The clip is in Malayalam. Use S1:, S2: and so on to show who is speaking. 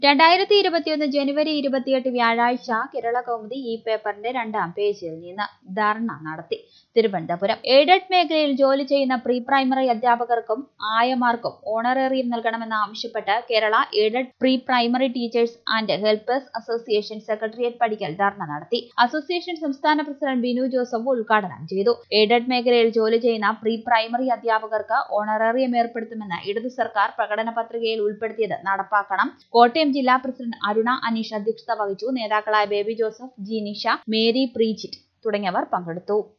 S1: 2021 ജനുവരി 28 വ്യാഴാഴ്ച കേരള കൗമുദി ഈ പേപ്പറിന്റെ 2-ാം പേജിൽ നിന്ന് ധർണ നടത്തി. തിരുവനന്തപുരം എയ്ഡഡ് മേഖലയിൽ ജോലി ചെയ്യുന്ന പ്രീ പ്രൈമറി അധ്യാപകർക്കും ആയമാർക്കും ഓണറേറിയം നൽകണമെന്നാവശ്യപ്പെട്ട് Kerala aided pre primary teachers and helpers association secretariat പടിക്കൽ ധർണ നടത്തി. അസോസിയേഷൻ സംസ്ഥാന പ്രസിഡന്റ് ബിനു ജോസഫ് ഉദ്ഘാടനം ചെയ്തു. എയ്ഡഡ് മേഖലയിൽ ജോലി ചെയ്യുന്ന പ്രീ പ്രൈമറി അധ്യാപകർക്ക് ഓണറേറിയം ഏർപ്പെടുത്തുമെന്ന് ഇടതു സർക്കാർ പ്രകടന പത്രികയിൽ ഉൾപ്പെടുത്തിയത് നടപ്പാക്കണം. കോട്ടയം ജില്ലാ പ്രസിഡന്റ് അരുണ അനീഷ് അധ്യക്ഷത വഹിച്ചു. നേതാക്കളായ Baby Joseph, G Nisha, Mary Preejit തുടങ്ങിയവർ പങ്കെടുത്തു.